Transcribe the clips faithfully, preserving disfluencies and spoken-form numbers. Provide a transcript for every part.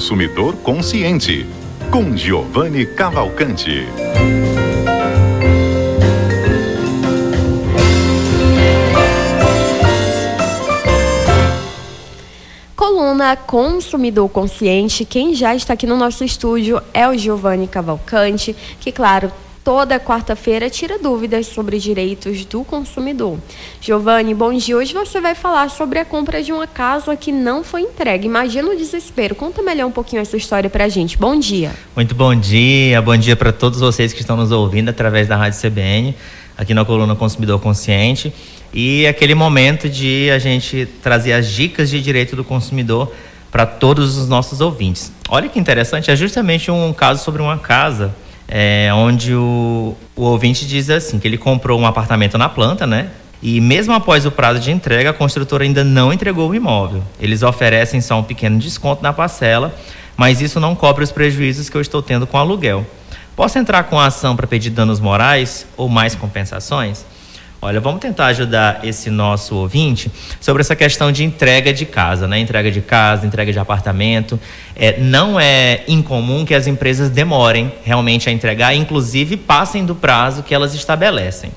consumidor consciente, com Giovanni Cavalcante. Coluna Consumidor Consciente. Quem já está aqui no nosso estúdio é o Giovanni Cavalcante, que, claro, toda quarta-feira tira dúvidas sobre direitos do consumidor. Giovanni, bom dia. Hoje você vai falar sobre a compra de uma casa que não foi entregue. Imagina o desespero. Conta melhor um pouquinho essa história pra gente. Bom dia. Muito bom dia. Bom dia para todos vocês que estão nos ouvindo através da Rádio C B N, aqui na Coluna Consumidor Consciente. E aquele momento de a gente trazer as dicas de direito do consumidor para todos os nossos ouvintes. Olha que interessante, é justamente um caso sobre uma casa é, onde o, o ouvinte diz assim, que ele comprou um apartamento na planta, né? E mesmo após o prazo de entrega, a construtora ainda não entregou o imóvel. Eles oferecem só um pequeno desconto na parcela, mas isso não cobre os prejuízos que eu estou tendo com o aluguel. Posso entrar com a ação para pedir danos morais ou mais compensações? Olha, vamos tentar ajudar esse nosso ouvinte sobre essa questão de entrega de casa, né? Entrega de casa, entrega de apartamento. É, não é incomum que as empresas demorem realmente a entregar, inclusive passem do prazo que elas estabelecem.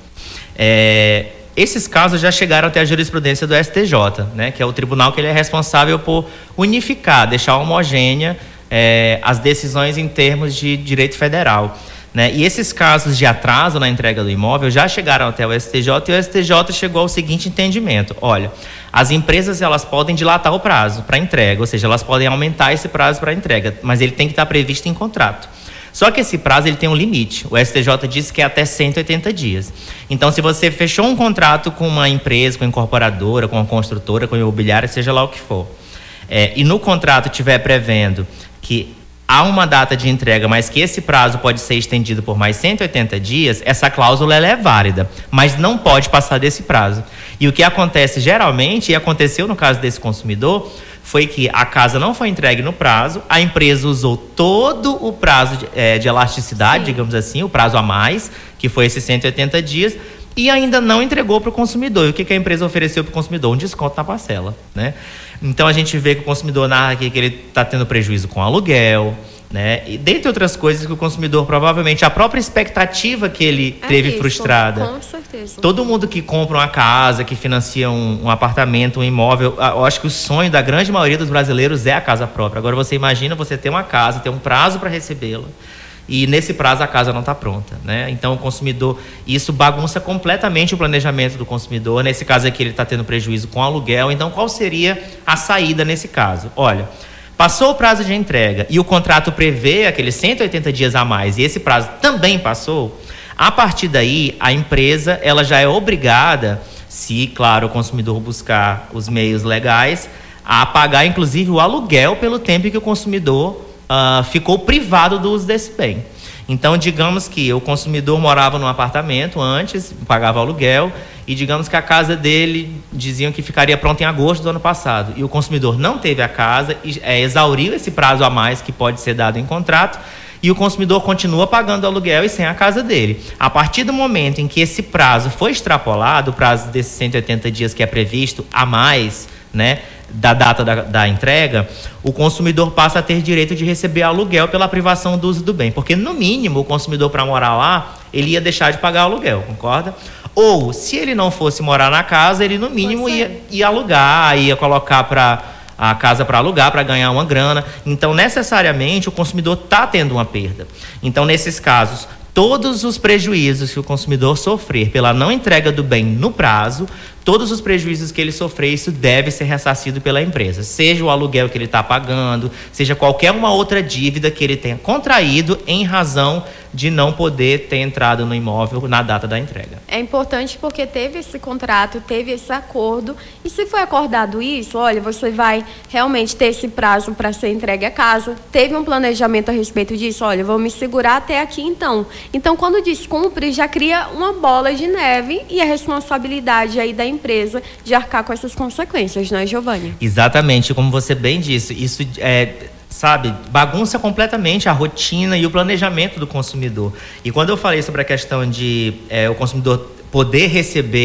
É, esses casos já chegaram até a jurisprudência do S T J, né? Que é o tribunal que ele é responsável por unificar, deixar homogênea é, as decisões em termos de direito federal. Né? E esses casos de atraso na entrega do imóvel já chegaram até o S T J e o S T J chegou ao seguinte entendimento: olha, as empresas elas podem dilatar o prazo para entrega, ou seja, elas podem aumentar esse prazo para entrega, mas ele tem que estar previsto em contrato. Só que esse prazo ele tem um limite. O S T J diz que é até cento e oitenta dias. Então, se você fechou um contrato com uma empresa, com uma incorporadora, com uma construtora, com uma imobiliária, seja lá o que for, é, e no contrato estiver prevendo que há uma data de entrega, mas que esse prazo pode ser estendido por mais cento e oitenta dias, essa cláusula ela é válida, mas não pode passar desse prazo. E o que acontece geralmente, e aconteceu no caso desse consumidor, foi que a casa não foi entregue no prazo, a empresa usou todo o prazo de, é, de elasticidade, Sim. digamos assim, o prazo a mais, que foi esses cento e oitenta dias, e ainda não entregou para o consumidor. E o que, que a empresa ofereceu para o consumidor? Um desconto na parcela, né? Então a gente vê que o consumidor narra aqui que ele está tendo prejuízo com aluguel, né? E dentre outras coisas que o consumidor provavelmente, a própria expectativa que ele é teve isso, frustrada. Com certeza. Todo mundo que compra uma casa, que financia um, um apartamento, um imóvel, eu acho que o sonho da grande maioria dos brasileiros é a casa própria. Agora você imagina você ter uma casa, ter um prazo para recebê-la, e nesse prazo a casa não está pronta, né? Então o consumidor, isso bagunça completamente o planejamento do consumidor. Nesse caso aqui ele está tendo prejuízo com aluguel. Então qual seria a saída nesse caso? Olha, passou o prazo de entrega e o contrato prevê aqueles cento e oitenta dias a mais e esse prazo também passou, a partir daí a empresa ela já é obrigada, se claro o consumidor buscar os meios legais, a pagar inclusive o aluguel pelo tempo que o consumidor Uh, ficou privado do uso desse bem. Então, digamos que o consumidor morava num apartamento antes, pagava aluguel, e digamos que a casa dele diziam que ficaria pronta em agosto do ano passado, e o consumidor não teve a casa, e, é, exauriu esse prazo a mais que pode ser dado em contrato, e o consumidor continua pagando aluguel e sem a casa dele. A partir do momento em que esse prazo foi extrapolado, o prazo desses cento e oitenta dias que é previsto a mais, né, da data da, da entrega, o consumidor passa a ter direito de receber aluguel pela privação do uso do bem, porque no mínimo o consumidor, para morar lá, ele ia deixar de pagar aluguel, concorda? Ou se ele não fosse morar na casa, ele no mínimo ia, ia alugar, ia colocar para a casa para alugar, para ganhar uma grana. Então necessariamente o consumidor está tendo uma perda. Então nesses casos, todos os prejuízos que o consumidor sofrer pela não entrega do bem no prazo, todos os prejuízos que ele sofrer, isso deve ser ressarcido pela empresa. Seja o aluguel que ele está pagando, seja qualquer uma outra dívida que ele tenha contraído em razão de não poder ter entrado no imóvel na data da entrega. É importante porque teve esse contrato, teve esse acordo, e se foi acordado isso, olha, você vai realmente ter esse prazo para ser entregue a casa, teve um planejamento a respeito disso, olha, vou me segurar até aqui então. Então, quando descumpre, já cria uma bola de neve e a responsabilidade aí da empresa de arcar com essas consequências, não é, Giovanni? Exatamente, como você bem disse, isso é... sabe, bagunça completamente a rotina e o planejamento do consumidor. E quando eu falei sobre a questão de é, o consumidor poder receber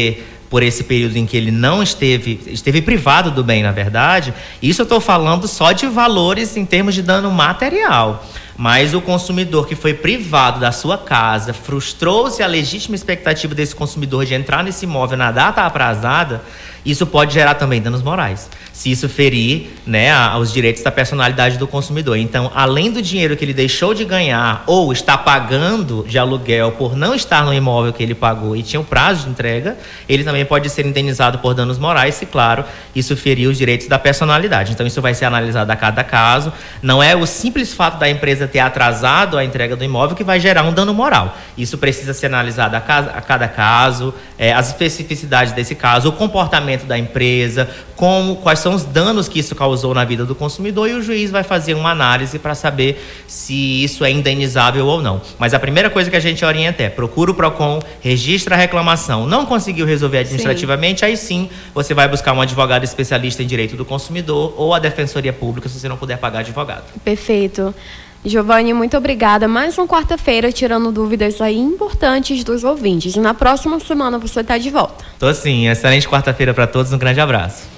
por esse período em que ele não esteve, esteve privado do bem, na verdade, isso eu estou falando só de valores em termos de dano material. Mas o consumidor que foi privado da sua casa, frustrou-se a legítima expectativa desse consumidor de entrar nesse imóvel na data aprazada, isso pode gerar também danos morais, se isso ferir, né, aos direitos da personalidade do consumidor. Então, além do dinheiro que ele deixou de ganhar ou está pagando de aluguel por não estar no imóvel que ele pagou e tinha um prazo de entrega, ele também pode ser indenizado por danos morais, se, claro, isso ferir os direitos da personalidade. Então, isso vai ser analisado a cada caso. Não é o simples fato da empresa ter atrasado a entrega do imóvel que vai gerar um dano moral. Isso precisa ser analisado a, casa, a cada caso, é, as especificidades desse caso, o comportamento da empresa, como, quais são os danos que isso causou na vida do consumidor, e o juiz vai fazer uma análise para saber se isso é indenizável ou não. Mas a primeira coisa que a gente orienta é: procura o PROCON, registra a reclamação. Não conseguiu resolver administrativamente, sim. Aí sim você vai buscar um advogado especialista em direito do consumidor ou a Defensoria Pública, se você não puder pagar advogado. Perfeito. Giovanni, muito obrigada. Mais uma quarta-feira tirando dúvidas aí importantes dos ouvintes. Na próxima semana você está de volta. Tô sim. Excelente quarta-feira para todos. Um grande abraço.